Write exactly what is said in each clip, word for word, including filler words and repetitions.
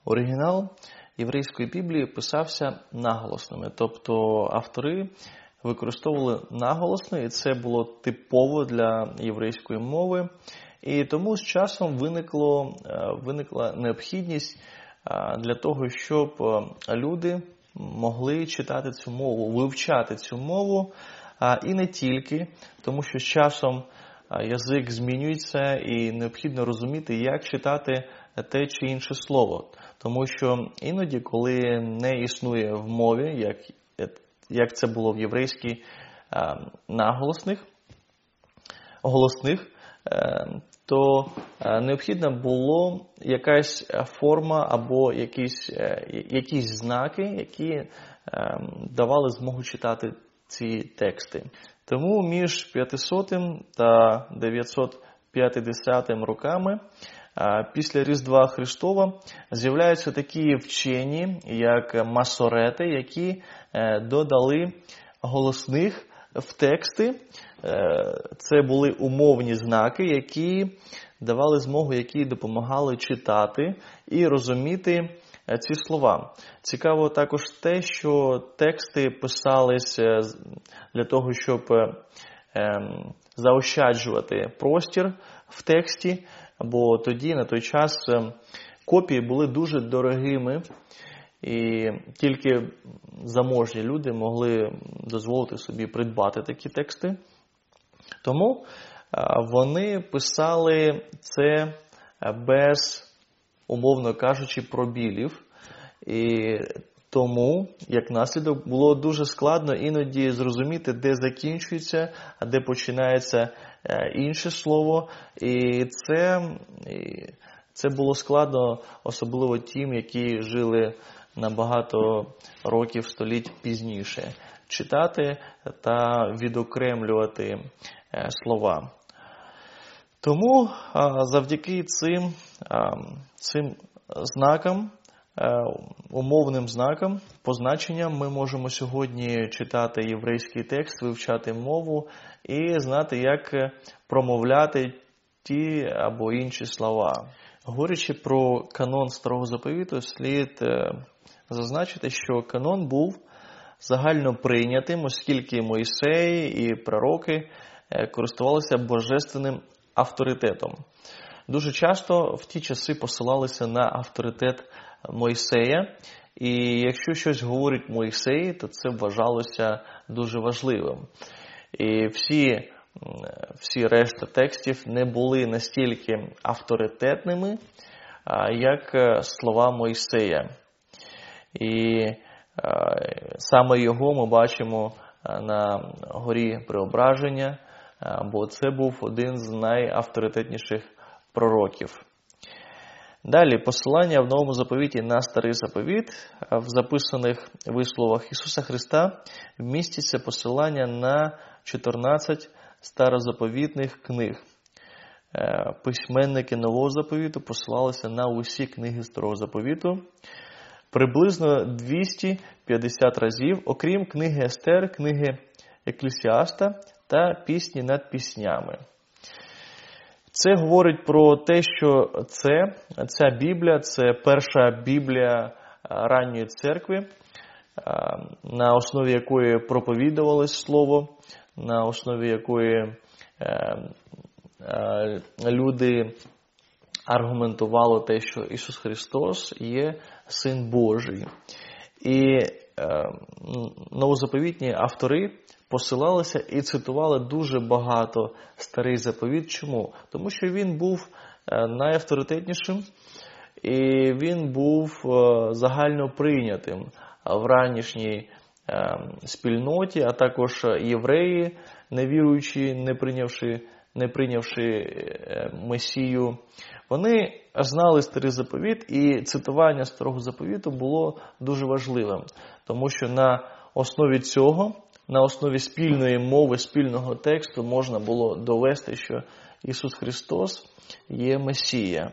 Оригінал єврейської Біблії писався наголосними, тобто автори використовували наголосно, і це було типово для єврейської мови. І тому з часом виникло, виникла необхідність для того, щоб люди могли читати цю мову, вивчати цю мову, і не тільки, тому що з часом язик змінюється і необхідно розуміти, як читати те чи інше слово. Тому що іноді, коли не існує в мові, як, як це було в єврейській наголосних, голосних, то необхідна була якась форма або якісь, якісь знаки, які давали змогу читати ці тексти. Тому між п'ятисотим та дев'ятсот п'ятдесятим роками після Різдва Христова з'являються такі вчені, як масорети, які додали голосних в тексти. Це були умовні знаки, які давали змогу, які допомагали читати і розуміти ці слова. Цікаво також те, що тексти писалися для того, щоб заощаджувати простір в тексті, бо тоді, на той час, копії були дуже дорогими, і тільки заможні люди могли дозволити собі придбати такі тексти. Тому вони писали це без, умовно кажучи, пробілів. І тому, як наслідок, було дуже складно іноді зрозуміти, де закінчується, а де починається інше слово. І це, і це було складно, особливо тим, які жили на багато років, століть пізніше. Читати та відокремлювати слова. Тому завдяки цим, цим знакам, умовним знакам, позначенням, ми можемо сьогодні читати єврейський текст, вивчати мову і знати, як промовляти ті або інші слова. Говорячи про канон Старого Заповіту, слід зазначити, що канон був загально прийнятим, оскільки Мойсей і пророки користувалися божественним авторитетом. Дуже часто в ті часи посилалися на авторитет Мойсея, і якщо щось говорить Мойсей, то це вважалося дуже важливим. І всі, всі решта текстів не були настільки авторитетними, як слова Мойсея. І саме його ми бачимо на горі Преображення, бо це був один з найавторитетніших пророків. Далі, посилання в Новому Заповіті на Старий Заповіт. В записаних висловах Ісуса Христа вміститься посилання на чотирнадцять старозаповітних книг. Письменники Нового Заповіту посилалися на усі книги Старого Заповіту приблизно двісті п'ятдесят разів, окрім книги Естер, книги Еклесіаста та пісні над піснями. Це говорить про те, що це, ця Біблія, це перша Біблія ранньої церкви, на основі якої проповідувалось Слово, на основі якої люди аргументували те, що Ісус Христос є Син Божий. І новозаповітні автори посилалися і цитували дуже багато Старий Заповіт. Чому? Тому що він був найавторитетнішим, і він був загально прийнятим в ранішній спільноті, а також євреї, невіруючі, не прийнявши, не прийнявши Месію. Вони знали Старий Заповіт, і цитування Старого Заповіту було дуже важливим, тому що на основі цього, на основі спільної мови, спільного тексту можна було довести, що Ісус Христос є Месія.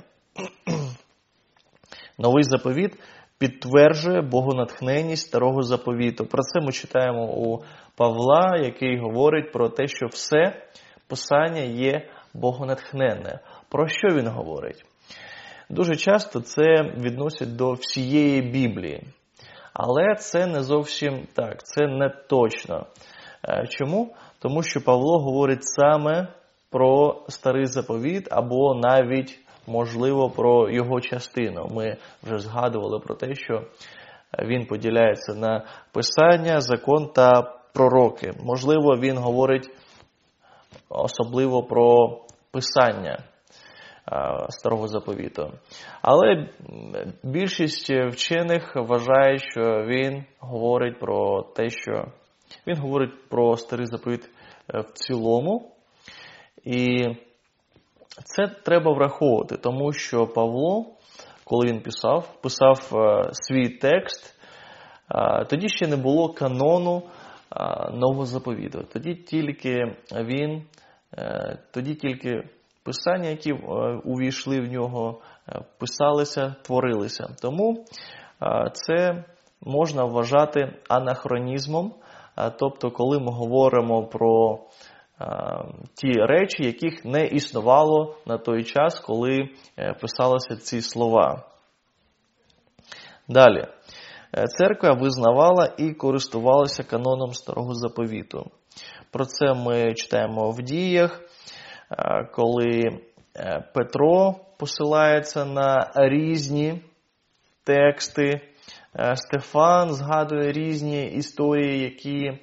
Новий Заповіт підтверджує богонатхненність Старого Заповіту. Про це ми читаємо у Павла, який говорить про те, що все Писання є богонатхненне. Про що він говорить? Дуже часто це відносять до всієї Біблії. Але це не зовсім так, це не точно. Чому? Тому що Павло говорить саме про Старий Заповіт або навіть, можливо, про його частину. Ми вже згадували про те, що він поділяється на Писання, Закон та Пророки. Можливо, він говорить особливо про Писання Старого Заповіту. Але більшість вчених вважає, що він говорить про те, що він говорить про Старий Заповіт в цілому. І це треба враховувати, тому що Павло, коли він писав, писав свій текст, тоді ще не було канону Нового Заповіту. Тоді тільки він, тоді тільки Писання, які увійшли в нього, писалися, творилися. Тому це можна вважати анахронізмом, тобто коли ми говоримо про ті речі, яких не існувало на той час, коли писалися ці слова. Далі. Церква визнавала і користувалася каноном Старого Заповіту. Про це ми читаємо в Діях, коли Петро посилається на різні тексти, Стефан згадує різні історії, які,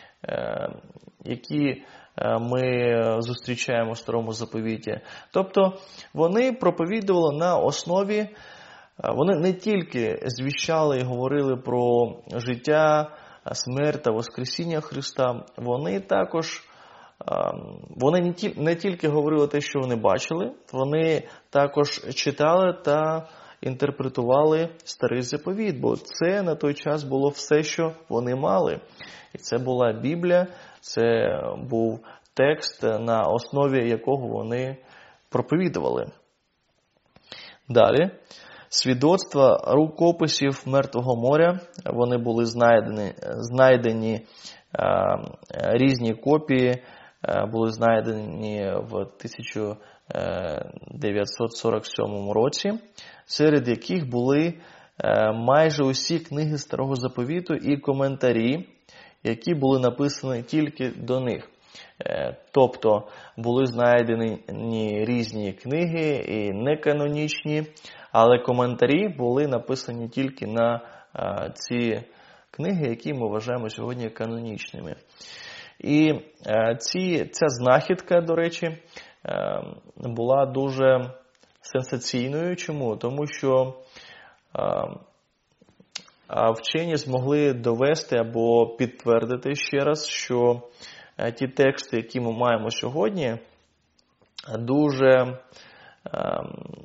які ми зустрічаємо в Старому Заповіті. Тобто вони проповідували на основі, вони не тільки звіщали і говорили про життя, смерть та воскресіння Христа, вони також вони не тільки говорили те, що вони бачили, вони також читали та інтерпретували Старий Заповіт, бо це на той час було все, що вони мали. І це була Біблія, це був текст, на основі якого вони проповідували. Далі. Свідоцтва рукописів Мертвого моря, вони були знайдені, знайдені а, різні копії, а, були знайдені в тисяча дев'ятсот сорок сьомому році, серед яких були а, майже усі книги Старого Заповіту і коментарі, які були написані тільки до них. Тобто були знайдені різні книги і неканонічні, але коментарі були написані тільки на а, ці книги, які ми вважаємо сьогодні канонічними. І а, ці, ця знахідка, до речі, а, була дуже сенсаційною. Чому? Тому що а, а вчені змогли довести або підтвердити ще раз, що а, ті тексти, які ми маємо сьогодні, дуже а,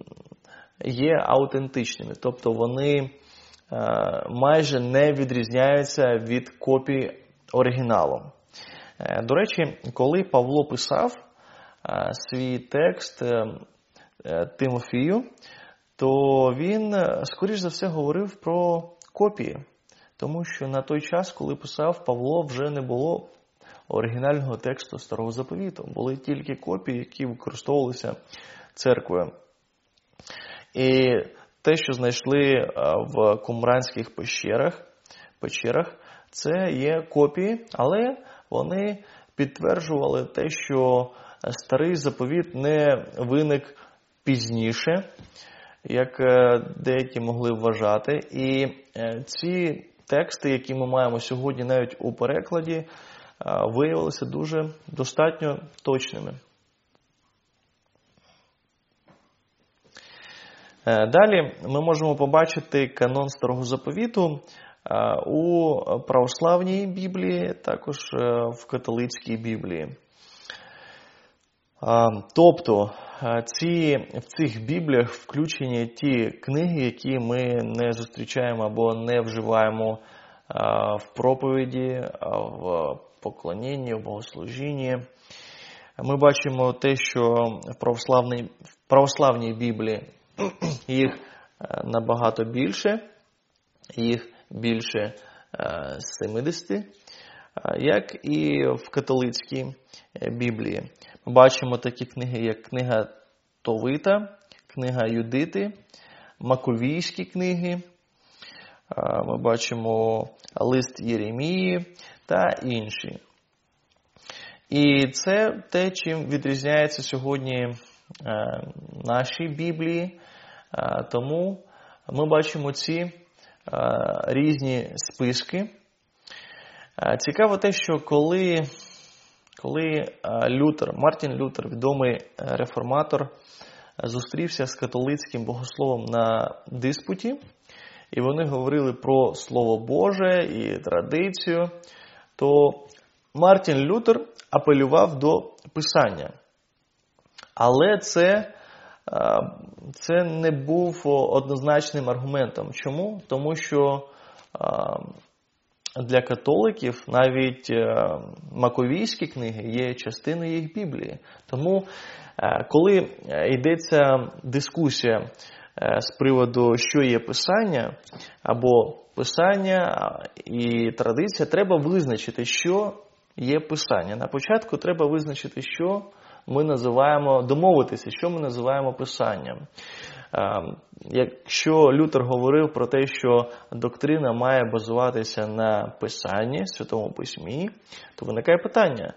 є аутентичними, тобто вони е, майже не відрізняються від копій оригіналу. Е, до речі, коли Павло писав е, свій текст е, е, Тимофію, то він, скоріш за все, говорив про копії, тому що на той час, коли писав Павло, вже не було оригінального тексту Старого Заповіту, були тільки копії, які використовувалися церквою. І те, що знайшли в кумранських печерах, печерах, це є копії, але вони підтверджували те, що Старий Заповіт не виник пізніше, як деякі могли вважати. І ці тексти, які ми маємо сьогодні навіть у перекладі, виявилися дуже достатньо точними. Далі ми можемо побачити канон Старого Заповіту у православній Біблії, також в католицькій Біблії. Тобто ці, в цих Бібліях включені ті книги, які ми не зустрічаємо або не вживаємо в проповіді, в поклонінні, в богослужінні. Ми бачимо те, що в православній, в православній Біблії їх набагато більше, їх більше сімдесят, як і в католицькій Біблії. Ми бачимо такі книги, як книга Товита, книга Юдити, Маковійські книги, ми бачимо лист Єремії та інші. І це те, чим відрізняється сьогодні наші Біблії. Тому ми бачимо ці різні списки. Цікаво те, що коли, коли Лютер, Мартін Лютер, відомий реформатор, зустрівся з католицьким богословом на диспуті, і вони говорили про Слово Боже і традицію, то Мартін Лютер апелював до Писання. Але це, це не був однозначним аргументом. Чому? Тому що для католиків навіть маковійські книги є частиною їх Біблії. Тому, коли йдеться дискусія з приводу, що є Писання, або Писання і традиція, треба визначити, що є Писання. На початку треба визначити, що ми називаємо, домовитися, що ми називаємо Писанням. Якщо Лютер говорив про те, що доктрина має базуватися на Писанні, Святому Письмі, то виникає питання,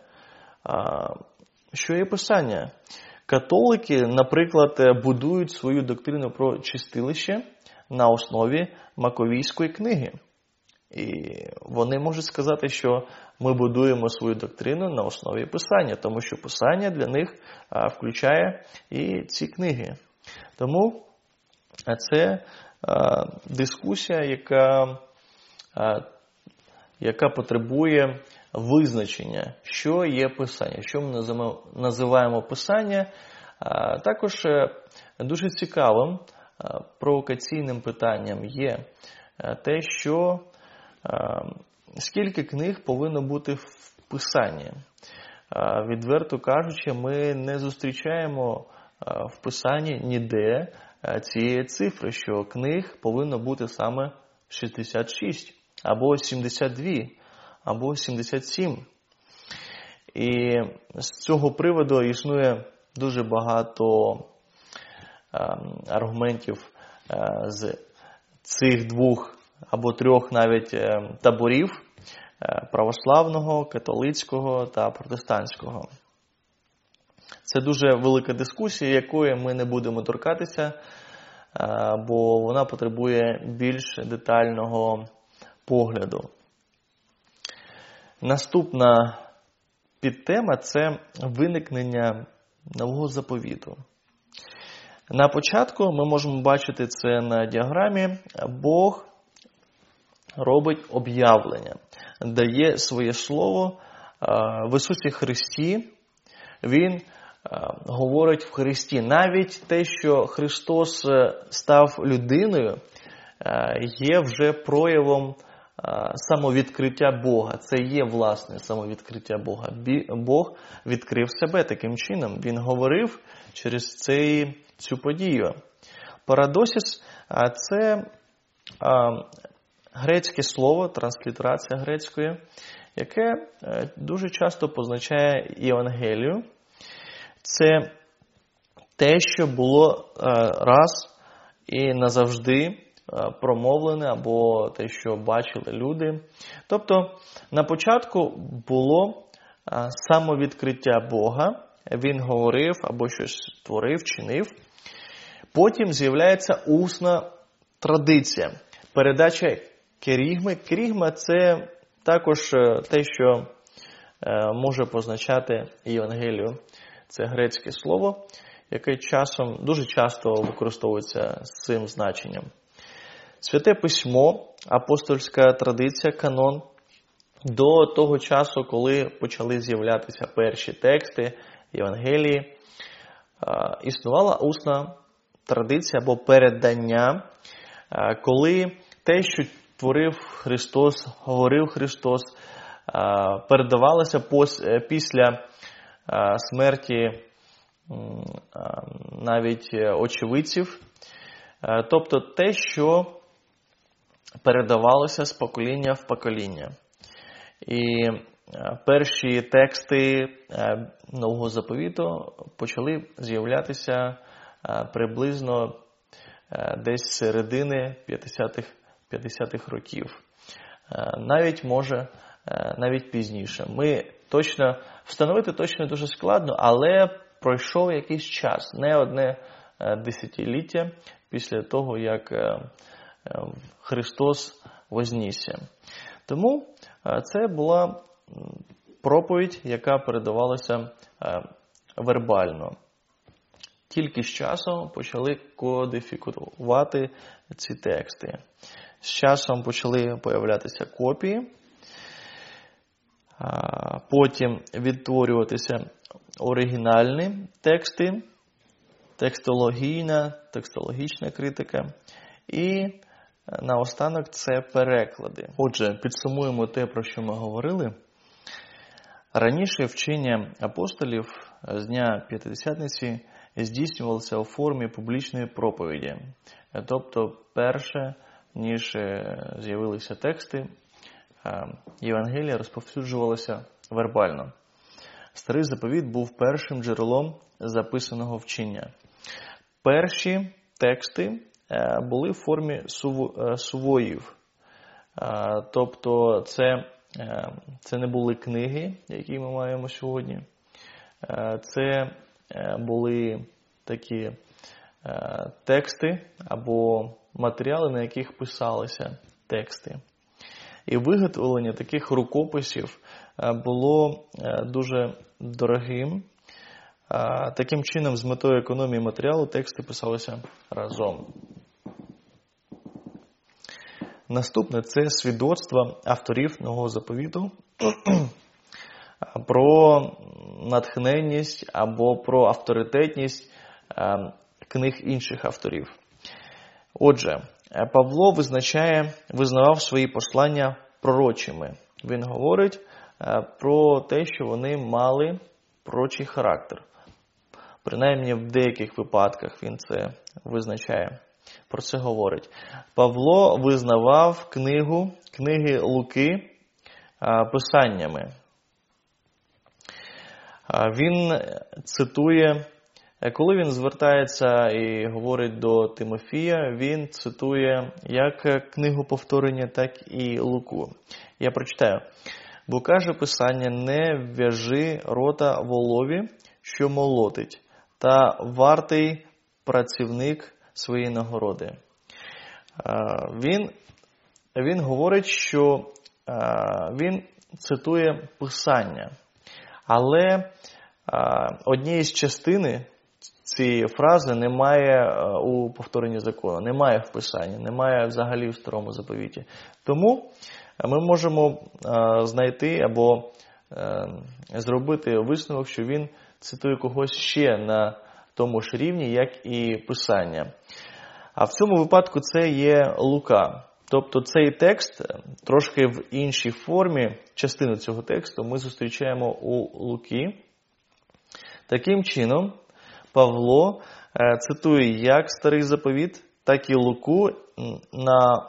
що є Писання? Католики, наприклад, будують свою доктрину про чистилище на основі Маковійської книги. І вони можуть сказати, що ми будуємо свою доктрину на основі Писання, тому що Писання для них включає і ці книги. Тому це дискусія, яка, яка потребує визначення, що є Писання, що ми називаємо Писання. Також дуже цікавим провокаційним питанням є те, що скільки книг повинно бути в Писанні. Відверто кажучи, ми не зустрічаємо в Писанні ніде цієї цифри, що книг повинно бути саме шістдесят шість, або сімдесят два, або сімдесят сім. І з цього приводу існує дуже багато аргументів з цих двох або трьох навіть таборів православного, католицького та протестантського. Це дуже велика дискусія, якої ми не будемо торкатися, бо вона потребує більш детального погляду. Наступна підтема – це виникнення нового заповіту. На початку ми можемо бачити це на діаграмі. Бог робить об'явлення, дає своє слово в Ісусі Христі. Він говорить в Христі. Навіть те, що Христос став людиною, є вже проявом самовідкриття Бога. Це є власне самовідкриття Бога. Бог відкрив себе таким чином. Він говорив через цей, цю подію. Парадосіс – це грецьке слово, транслітерація грецької, яке дуже часто позначає Євангелію. Це те, що було раз і назавжди промовлене, або те, що бачили люди. Тобто, на початку було самовідкриття Бога, він говорив, або щось творив, чинив. Потім з'являється усна традиція, передача керігми. Керігма – це також те, що може позначати Євангелію. Це грецьке слово, яке часом, дуже часто використовується з цим значенням. Святе Письмо, апостольська традиція, канон, до того часу, коли почали з'являтися перші тексти Євангелії, існувала усна традиція або передання, коли те, що творив Христос, говорив Христос, передавалося після смерті навіть очевидців. Тобто те, що передавалося з покоління в покоління. І перші тексти Нового Заповіту почали з'являтися приблизно десь з середини п'ятдесятих років. Навіть, може, навіть пізніше. Ми точно, встановити точно дуже складно, але пройшов якийсь час, не одне десятиліття після того, як Христос вознісся. Тому це була проповідь, яка передавалася вербально. Тільки з часом почали кодифікувати ці тексти. З часом почали появлятися копії, потім відтворюватися оригінальні тексти, текстологійна, текстологічна критика і наостанок це переклади. Отже, підсумуємо те, про що ми говорили. Раніше вчення апостолів з Дня П'ятидесятниці здійснювалося у формі публічної проповіді. Тобто, перше, ніж з'явилися тексти, Євангелія розповсюджувалося вербально. Старий заповіт був першим джерелом записаного вчення. Перші тексти були в формі сувоїв. Тобто це, це не були книги, які ми маємо сьогодні. Це були такі тексти або матеріали, на яких писалися тексти. І виготовлення таких рукописів було дуже дорогим. Таким чином, з метою економії матеріалу, тексти писалися разом. Наступне – це свідоцтва авторів Нового заповіту про натхненність або про авторитетність книг інших авторів. Отже, Павло визначає, визнавав свої послання пророчими. Він говорить про те, що вони мали пророчий характер. Принаймні в деяких випадках він це визначає. Про це говорить. Павло визнавав книгу, книги Луки писаннями. Він цитує, коли він звертається і говорить до Тимофія, він цитує як книгу повторення, так і Луку. Я прочитаю. Бо каже Писання, не в'яжи рота волові, що молотить, та вартий працівник своєї нагороди. Він, він говорить, що він цитує Писання. Але однієї з частини цієї фрази немає у повторенні закону, немає в Писанні, немає взагалі в Старому заповіті. Тому ми можемо знайти або зробити висновок, що він цитує когось ще на тому ж рівні, як і Писання. А в цьому випадку це є Лука. Тобто цей текст трошки в іншій формі, частину цього тексту ми зустрічаємо у Луки. Таким чином, Павло цитує як Старий заповіт, так і Луку, на,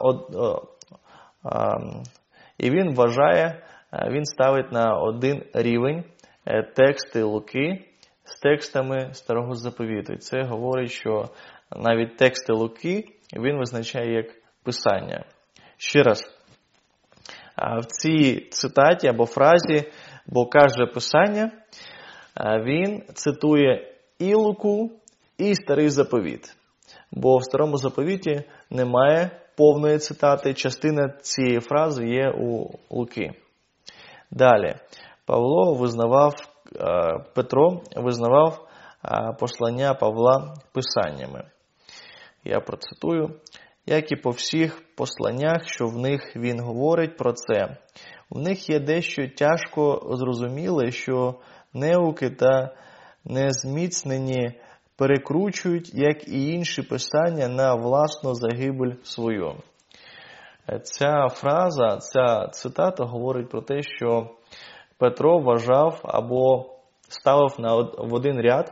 і він вважає, він ставить на один рівень тексти Луки з текстами Старого заповіту. Це говорить, що навіть тексти Луки він визначає як Писання. Ще раз, в цій цитаті або фразі, бо каже Писання, він цитує і Луку, і Старий заповіт. Бо в Старому заповіті немає повної цитати, частина цієї фрази є у Луки. Далі, Павло визнавав, Петро визнавав послання Павла Писаннями. Я процитую. Як і по всіх посланнях, що в них він говорить про це. В них є дещо тяжко зрозуміле, що неуки та незміцнені перекручують, як і інші писання, на власну загибель свою. Ця фраза, ця цитата говорить про те, що Петро вважав або ставив на в один ряд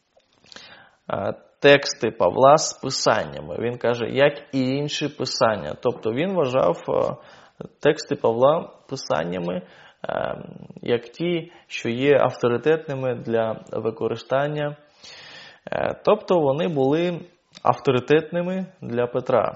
тексти Павла з писаннями. Він каже, як і інші писання. Тобто він вважав тексти Павла писаннями, як ті, що є авторитетними для використання. Тобто вони були авторитетними для Петра.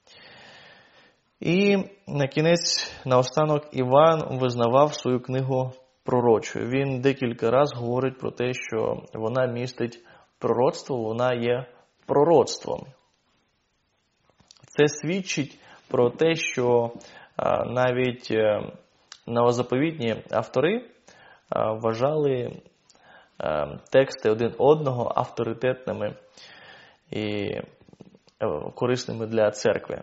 І на кінець, наостанок, Іван визнавав свою книгу пророчою. Він декілька разів говорить про те, що вона містить пророцтво, вона є пророцтвом. Це свідчить про те, що навіть новозаповітні автори вважали тексти один одного авторитетними і корисними для церкви.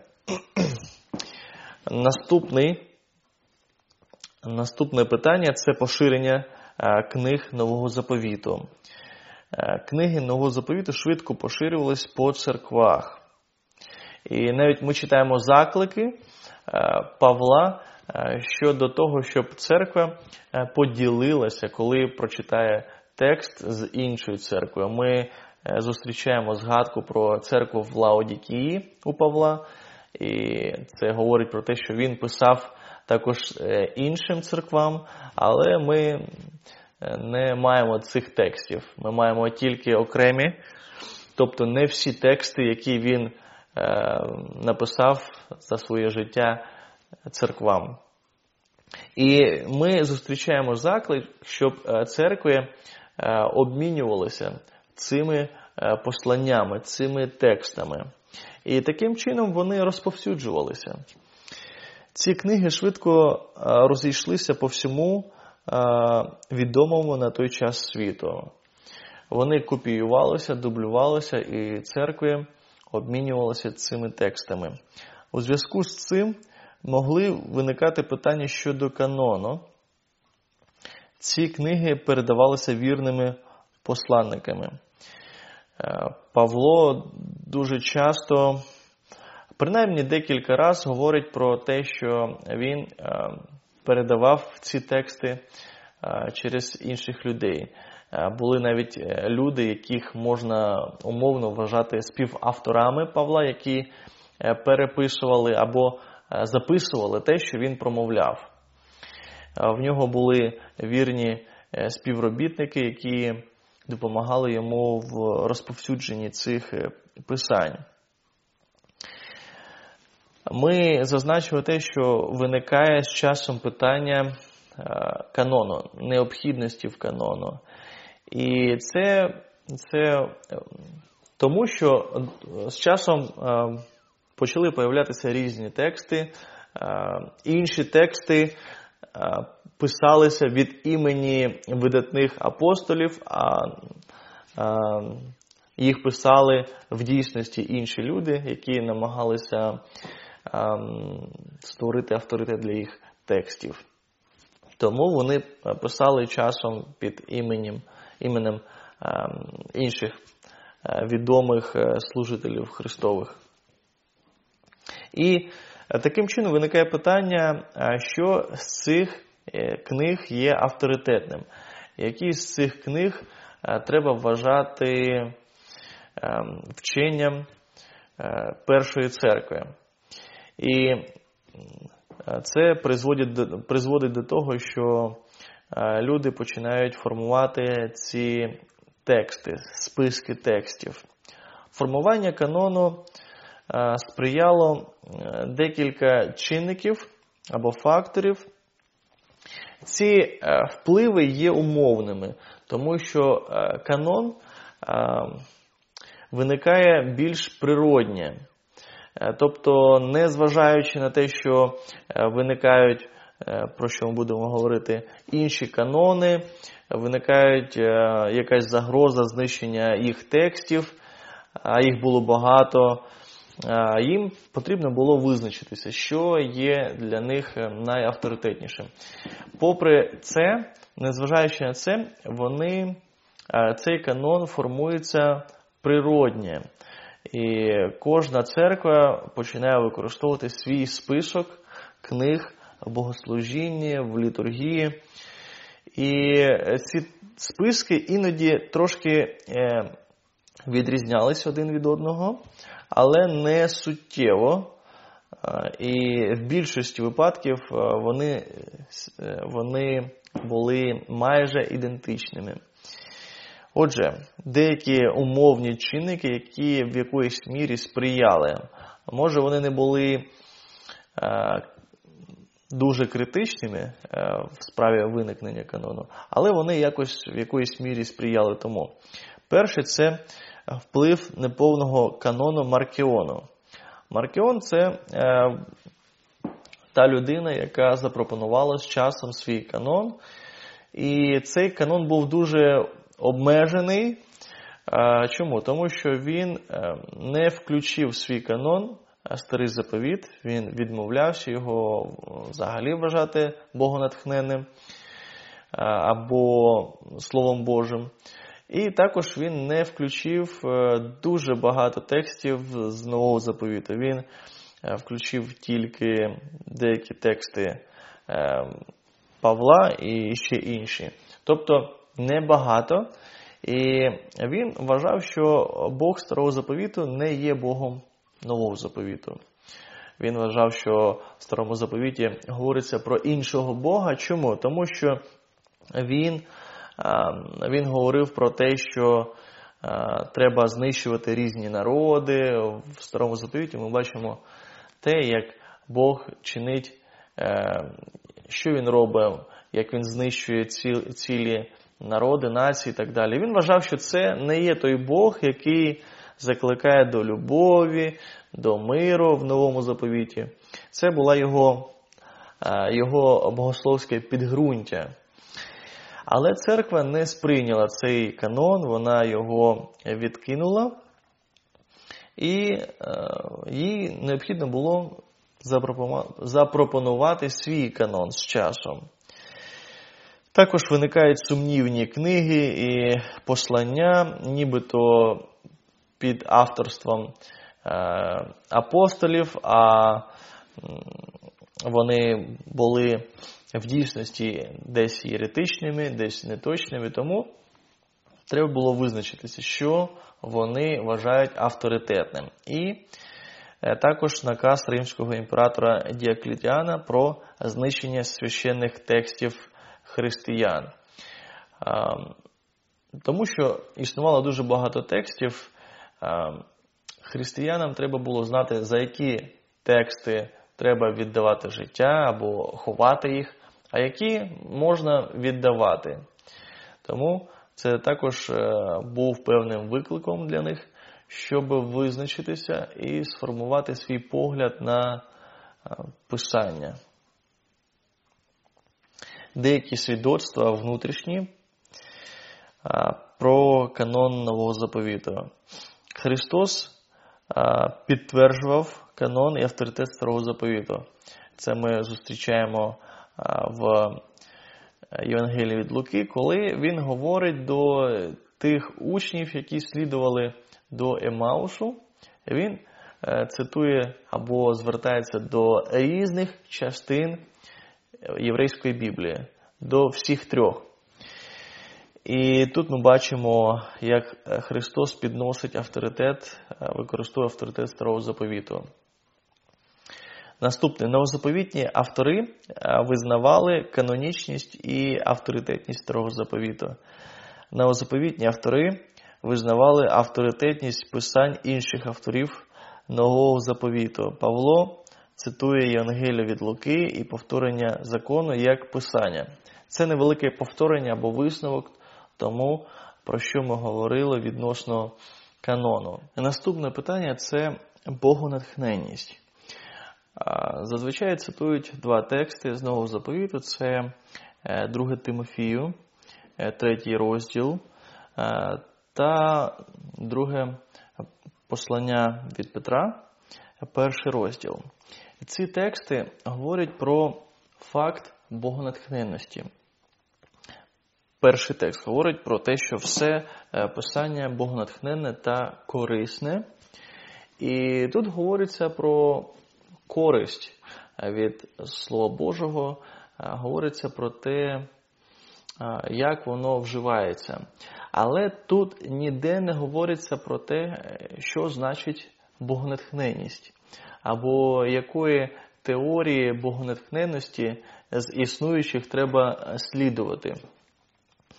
Наступний, наступне питання – це поширення книг Нового Заповіту. Книги Нового Заповіту швидко поширювались по церквах. І навіть ми читаємо заклики Павла щодо того, щоб церква поділилася, коли прочитає текст з іншою церквою. Ми зустрічаємо згадку про церкву в Лаодікії у Павла, і це говорить про те, що він писав також іншим церквам, але ми не маємо цих текстів. Ми маємо тільки окремі, тобто не всі тексти, які він написав за своє життя церквам. І ми зустрічаємо заклик, щоб церкви обмінювалися цими посланнями, цими текстами. І таким чином вони розповсюджувалися. Ці книги швидко розійшлися по всьому відомому на той час світу. Вони копіювалися, дублювалися, і церкви обмінювалися цими текстами. У зв'язку з цим могли виникати питання щодо канону. Ці книги передавалися вірними посланниками. Павло дуже часто, принаймні декілька разів, говорить про те, що він передавав ці тексти через інших людей. Були навіть люди, яких можна умовно вважати співавторами Павла, які переписували або записували те, що він промовляв. В нього були вірні співробітники, які допомагали йому в розповсюдженні цих писань. Ми зазначили те, що виникає з часом питання канону, необхідності в канону. І це, це тому, що з часом почали появлятися різні тексти, інші тексти писалися від імені видатних апостолів, а їх писали в дійсності інші люди, які намагалися створити авторитет для їх текстів. Тому вони писали часом під іменем, іменем інших відомих служителів Христових. І таким чином виникає питання, що з цих книг є авторитетним. Які з цих книг треба вважати вченням першої церкви. І це призводить, призводить до того, що люди починають формувати ці тексти, списки текстів. Формування канону сприяло декілька чинників або факторів. Ці впливи є умовними, тому що канон виникає більш природнє. Тобто, незважаючи на те, що виникають, про що ми будемо говорити, інші канони, виникають якась загроза знищення їх текстів, а їх було багато, їм потрібно було визначитися, що є для них найавторитетнішим. Попри це, незважаючи на це, вони, цей канон формується природньо. І кожна церква починає використовувати свій список книг в богослужінні, в літургії. І ці списки іноді трошки відрізнялись один від одного, але не суттєво. І в більшості випадків вони, вони були майже ідентичними. Отже, деякі умовні чинники, які в якоїсь мірі сприяли. Може, вони не були е, дуже критичними е, в справі виникнення канону, але вони якось в якоїсь мірі сприяли тому. Перше – це вплив неповного канону Маркіону. Маркіон – це е, та людина, яка запропонувала з часом свій канон. І цей канон був дуже обмежений. Е, чому? Тому що він е, не включив в свій канон Старий Заповіт, він відмовлявся його взагалі вважати богонатхненним е, або Словом Божим. І також він не включив дуже багато текстів з Нового Заповіту. Він включив тільки деякі тексти Павла і ще інші. Тобто небагато. І він вважав, що Бог Старого Заповіту не є Богом Нового Заповіту. Він вважав, що в Старому Заповіті говориться про іншого Бога. Чому? Тому що він Він говорив про те, що а, треба знищувати різні народи. В Старому Заповіті ми бачимо те, як Бог чинить, е, що Він робить, як Він знищує ці, цілі народи, нації і так далі. Він вважав, що це не є той Бог, який закликає до любові, до миру в Новому Заповіті. Це була його, е, його богословське підґрунтя. Але церква не сприйняла цей канон, вона його відкинула, і е, їй необхідно було запропонувати свій канон з часом. Також виникають сумнівні книги і послання, нібито під авторством е, апостолів, а вони були в дійсності десь єретичними, десь неточними, тому треба було визначитися, що вони вважають авторитетним. І також наказ римського імператора Діоклетіана про знищення священних текстів християн. Тому що існувало дуже багато текстів, християнам треба було знати, за які тексти треба віддавати життя або ховати їх, а які можна віддавати. Тому це також був певним викликом для них, щоб визначитися і сформувати свій погляд на Писання. Деякі свідоцтва внутрішні про канон Нового Заповіту. Христос підтверджував канон і авторитет Старого Заповіту. Це ми зустрічаємо в Євангелії від Луки, коли він говорить до тих учнів, які слідували до Еммаушу. Він цитує або звертається до різних частин єврейської Біблії, до всіх трьох. І тут ми бачимо, як Христос підносить авторитет, використовує авторитет Старого Заповіту. Наступне. Новозаповітні автори визнавали канонічність і авторитетність Старого Заповіту. Новозаповітні автори визнавали авторитетність писань інших авторів Нового Заповіту. Павло цитує Євангелію від Луки і повторення закону як писання. Це невелике повторення або висновок тому, про що ми говорили відносно канону. Наступне питання – це богонатхненність. Зазвичай цитують два тексти з Нового Заповіту. Це друге Тимофію, третій розділ, та друге послання від Петра, перший розділ. Ці тексти говорять про факт богонатхненності. Перший текст говорить про те, що все писання богонатхненне та корисне. І тут говориться про користь від Слова Божого, говориться про те, як воно вживається. Але тут ніде не говориться про те, що значить богонатхненність, або якої теорії богонатхненності з існуючих треба слідувати.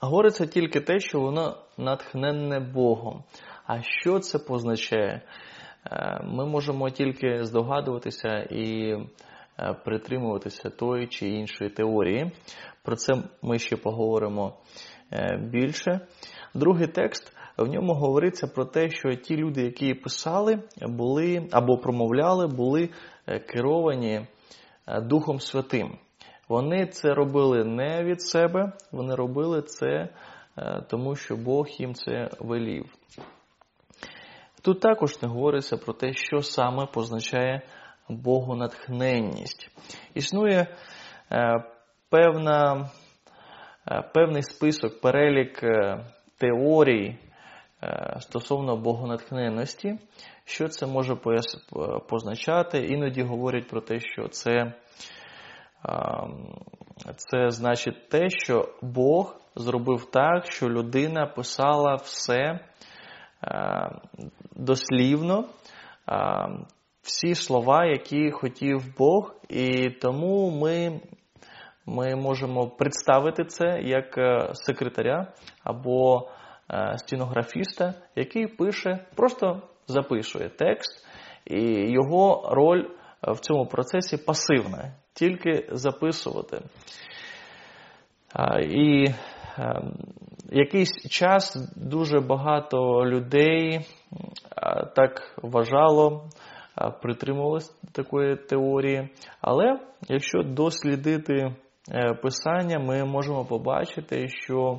Говориться тільки те, що воно натхненне Богом. А що це позначає? Ми можемо тільки здогадуватися і притримуватися тої чи іншої теорії. Про це ми ще поговоримо більше. Другий текст, в ньому говориться про те, що ті люди, які писали, були або промовляли, були керовані Духом Святим. Вони це робили не від себе, вони робили це тому, що Бог їм це велів. Тут також не говориться про те, що саме позначає богонатхненність. Існує е, певна, е, певний список, перелік е, теорій е, стосовно богонатхненності. Що це може пояс, позначати? Іноді говорять про те, що це, е, це значить те, що Бог зробив так, що людина писала все дослівно, всі слова, які хотів Бог, і тому ми, ми можемо представити це як секретаря або стенографіста, який пише, просто записує текст, і його роль в цьому процесі пасивна, тільки записувати. І якийсь час дуже багато людей так вважало, притримувалися такої теорії. Але якщо дослідити Писання, ми можемо побачити, що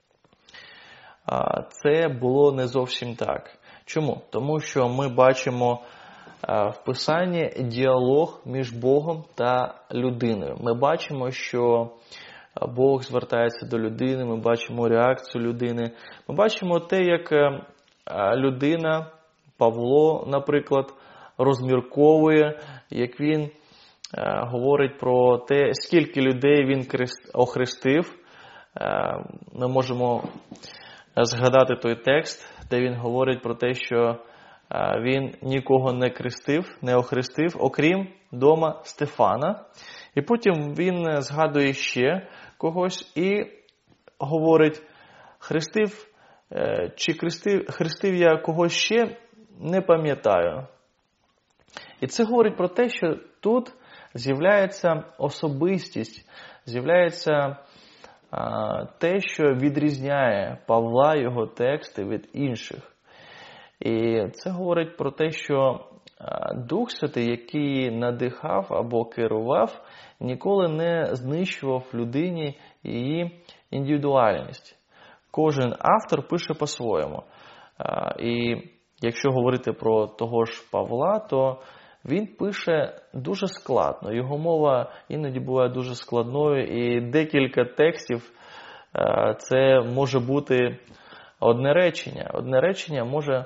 це було не зовсім так. Чому? Тому що ми бачимо в Писанні діалог між Богом та людиною. Ми бачимо, що Бог звертається до людини, ми бачимо реакцію людини. Ми бачимо те, як людина, Павло, наприклад, розмірковує, як він говорить про те, скільки людей він охрестив. Ми можемо згадати той текст, де він говорить про те, що він нікого не крестив, не охрестив, окрім дома Стефана. І потім він згадує ще когось і говорить, хрестив, чи хрестив, хрестив я когось ще, не пам'ятаю. І це говорить про те, що тут з'являється особистість, з'являється а, те, що відрізняє Павла, його тексти від інших. І це говорить про те, що Дух Святий, який надихав або керував, ніколи не знищував людині її індивідуальність. Кожен автор пише по-своєму. І якщо говорити про того ж Павла, то він пише дуже складно. Його мова іноді буває дуже складною, і декілька текстів це може бути одне речення. Одне речення може...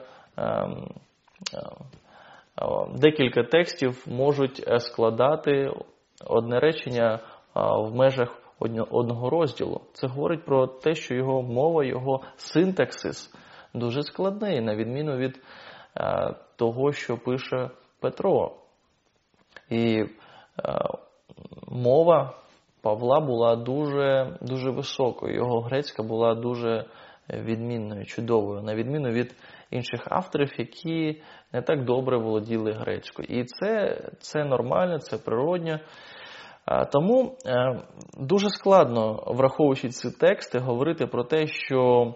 Декілька текстів можуть складати одне речення в межах одного розділу. Це говорить про те, що його мова, його синтаксис дуже складний, на відміну від того, що пише Петро. І мова Павла була дуже, дуже високою, його грецька була дуже відмінною, чудовою, на відміну від інших авторів, які не так добре володіли грецькою. І це, це нормально, це природньо. Тому дуже складно, враховуючи ці тексти, говорити про те, що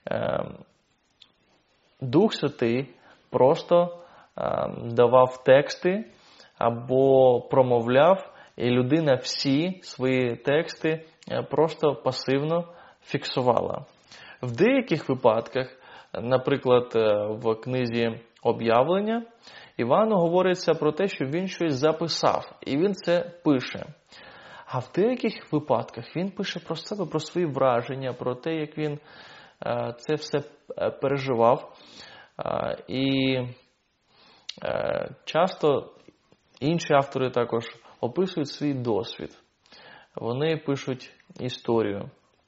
Дух Святий просто давав тексти або промовляв, і людина всі свої тексти просто пасивно фіксувала. В деяких випадках, наприклад, в книзі «Об'явлення», Івану говориться про те, що він щось записав, і він це пише. А в деяких випадках він пише про себе, про свої враження, про те, як він це все переживав. І часто інші автори також описують свій досвід. Вони пишуть історію.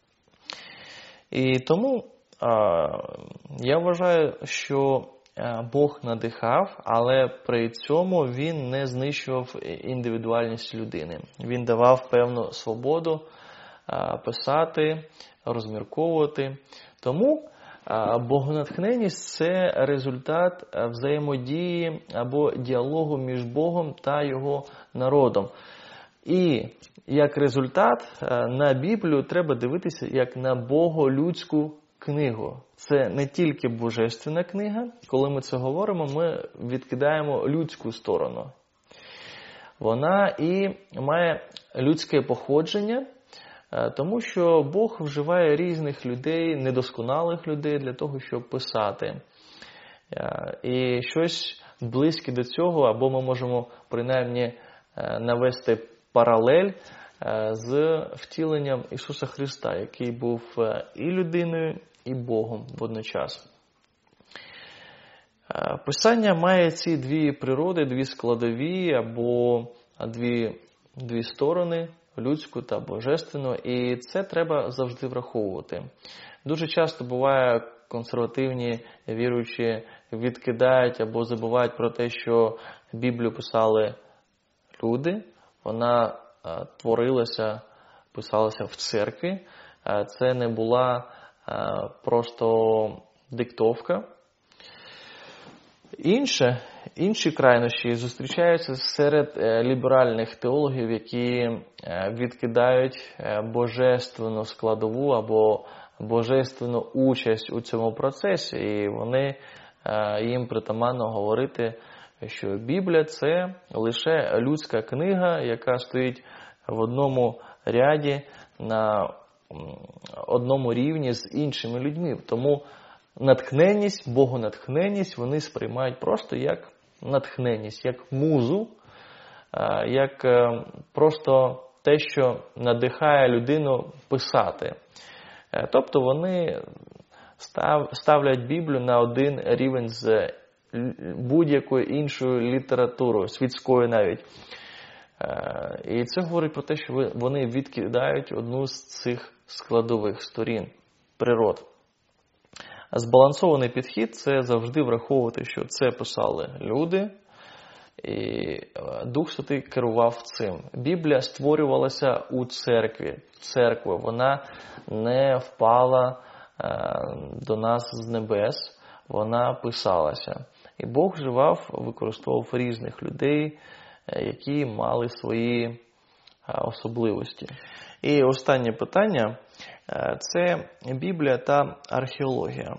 І тому я вважаю, що Бог надихав, але при цьому він не знищував індивідуальність людини. Він давав певну свободу писати, розмірковувати. Тому богонатхненність – це результат взаємодії або діалогу між Богом та Його народом. І як результат на Біблію треба дивитися як на боголюдську книгу. Це не тільки божественна книга. Коли ми це говоримо, ми відкидаємо людську сторону. Вона і має людське походження, тому що Бог вживає різних людей, недосконалих людей для того, щоб писати. І щось близьке до цього, або ми можемо принаймні навести паралель з втіленням Ісуса Христа, який був і людиною, і Богом водночас. Писання має ці дві природи, дві складові, або дві, дві сторони, людську та божественну, і це треба завжди враховувати. Дуже часто буває, консервативні віруючі відкидають або забувають про те, що Біблію писали люди, вона творилася, писалася в церкві, це не була просто диктовка. Інше, інші крайнощі зустрічаються серед ліберальних теологів, які відкидають божественну складову або божественну участь у цьому процесі. І вони, їм притаманно говорити, що Біблія – це лише людська книга, яка стоїть в одному ряді, на одному рівні з іншими людьми. Тому натхненність, богонатхненність вони сприймають просто як натхненність, як музу, як просто те, що надихає людину писати. Тобто вони ставлять Біблію на один рівень з будь-якою іншою літературою, світською навіть. І це говорить про те, що вони відкидають одну з цих складових сторін природ. Збалансований підхід – це завжди враховувати, що це писали люди, і Дух Святий керував цим. Біблія створювалася у церкві. Церква, вона не впала до нас з небес, вона писалася. І Бог вживав, використовував різних людей, які мали свої особливості. І останнє питання – це Біблія та археологія.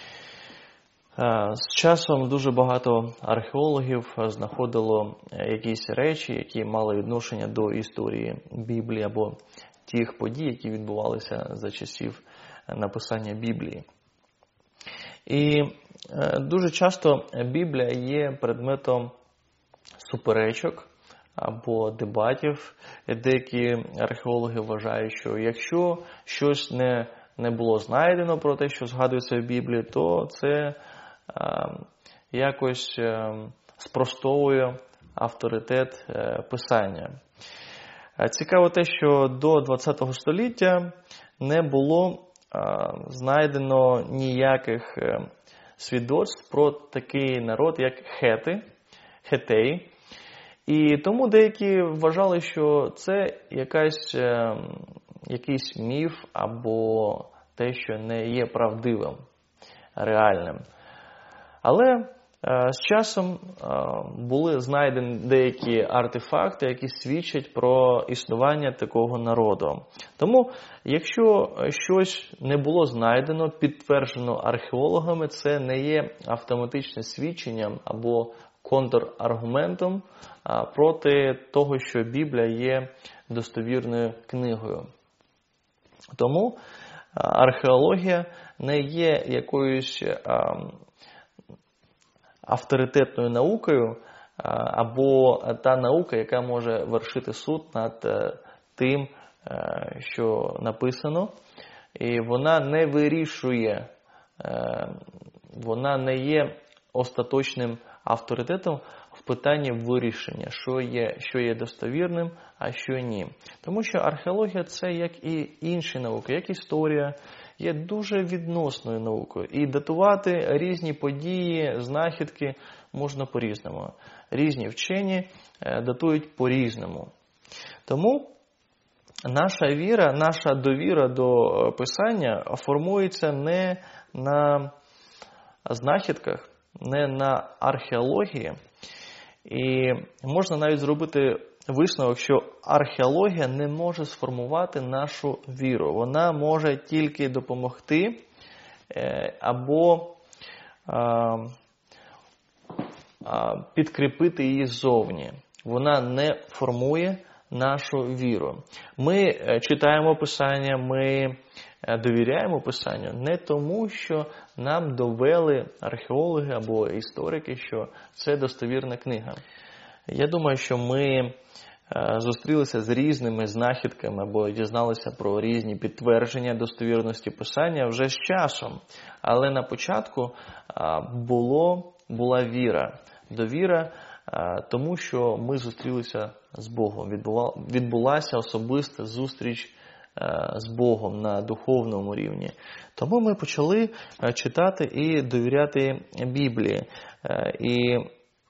З часом дуже багато археологів знаходило якісь речі, які мали відношення до історії Біблії або тих подій, які відбувалися за часів написання Біблії. І дуже часто Біблія є предметом суперечок або дебатів. Деякі археологи вважають, що якщо щось не, не було знайдено про те, що згадується в Біблії, то це е, якось е, спростовує авторитет е, Писання. Цікаво те, що до ХХ століття не було е, знайдено ніяких е, свідоцтв про такий народ, як хети, хетеї. І тому деякі вважали, що це якась, е, якийсь міф або те, що не є правдивим, реальним. Але е, з часом е, були знайдені деякі артефакти, які свідчать про існування такого народу. Тому, якщо щось не було знайдено, підтверджено археологами, це не є автоматичним свідченням або контраргументом проти того, що Біблія є достовірною книгою. Тому археологія не є якоюсь авторитетною наукою або та наука, яка може вершити суд над тим, що написано. І вона не вирішує, вона не є остаточним авторитетом в питанні вирішення, що є, що є достовірним, а що ні. Тому що археологія – це, як і інші науки, як історія, є дуже відносною наукою. І датувати різні події, знахідки можна по-різному. Різні вчені датують по-різному. Тому наша віра, наша довіра до Писання формується не на знахідках, не на археології. І можна навіть зробити висновок, що археологія не може сформувати нашу віру. Вона може тільки допомогти або підкріпити її ззовні. Вона не формує нашу віру. Ми читаємо Писання, ми довіряємо Писанню не тому, що нам довели археологи або історики, що це достовірна книга. Я думаю, що ми зустрілися з різними знахідками або дізналися про різні підтвердження достовірності Писання вже з часом. Але на початку було, була віра. Довіра тому, що ми зустрілися з Богом. Відбулася особиста зустріч з Богом на духовному рівні. Тому ми почали читати і довіряти Біблії. І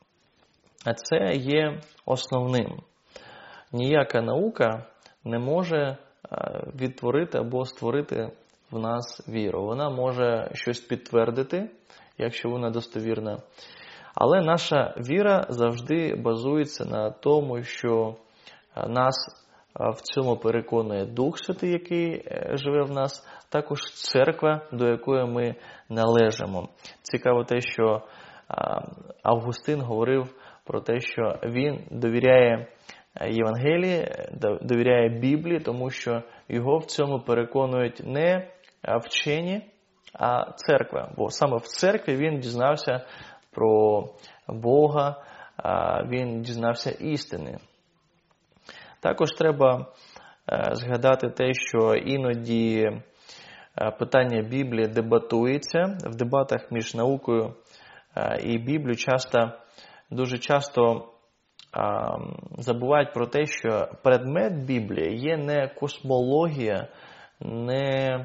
це є основним. Ніяка наука не може відтворити або створити в нас віру. Вона може щось підтвердити, якщо вона достовірна. Але наша віра завжди базується на тому, що нас в цьому переконує Дух Святий, який живе в нас, також церква, до якої ми належимо. Цікаво те, що Августин говорив про те, що він довіряє Євангелії, довіряє Біблії, тому що його в цьому переконують не вчені, а церква. Бо саме в церкві він дізнався про Бога, він дізнався істини. Також треба згадати те, що іноді питання Біблії дебатується. В дебатах між наукою і Біблією часто, дуже часто забувають про те, що предмет Біблії є не космологія, не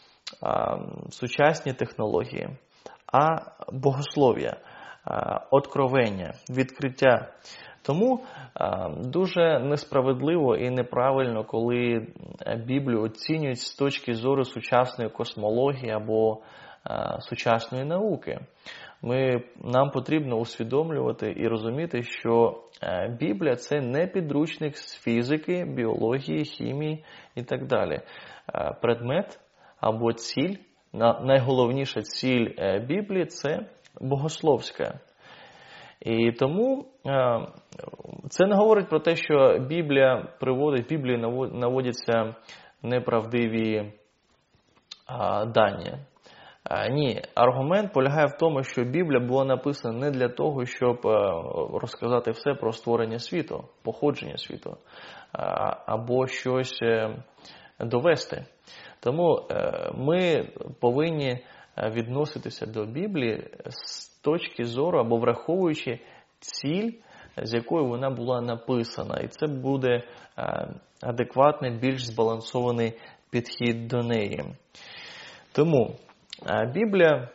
сучасні технології, а богослов'я, откровення, відкриття. Тому дуже несправедливо і неправильно, коли Біблію оцінюють з точки зору сучасної космології або сучасної науки. Ми, нам потрібно усвідомлювати і розуміти, що Біблія – це не підручник з фізики, біології, хімії і так далі. Предмет або ціль, найголовніша ціль Біблії – це богословська. І тому це не говорить про те, що Біблія приводить, в Біблії наводяться неправдиві дані. Ні, аргумент полягає в тому, що Біблія була написана не для того, щоб розказати все про створення світу, походження світу, або щось довести. Тому ми повинні відноситися до Біблії з точки зору або враховуючи ціль, з якою вона була написана. І це буде адекватний, більш збалансований підхід до неї. Тому Біблія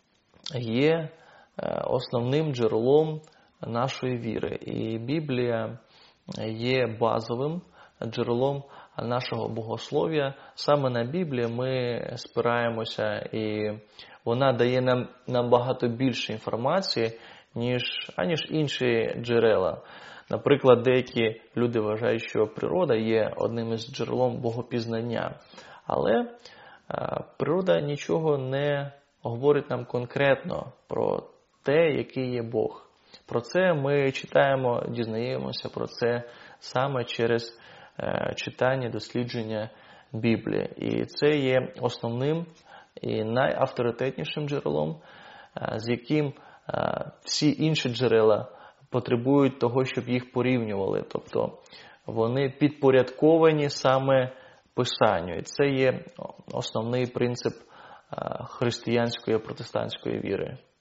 є основним джерелом нашої віри. І Біблія є базовим джерелом нашого богослов'я. Саме на Біблію ми спираємося, і вона дає нам набагато більше інформації, ніж, аніж інші джерела. Наприклад, деякі люди вважають, що природа є одним із джерелом богопізнання. Але природа нічого не говорить нам конкретно про те, який є Бог. Про це ми читаємо, дізнаємося про це саме через читання, дослідження Біблії. І це є основним і найавторитетнішим джерелом, з яким всі інші джерела потребують того, щоб їх порівнювали. Тобто вони підпорядковані саме Писанню. І це є основний принцип християнської, протестантської віри.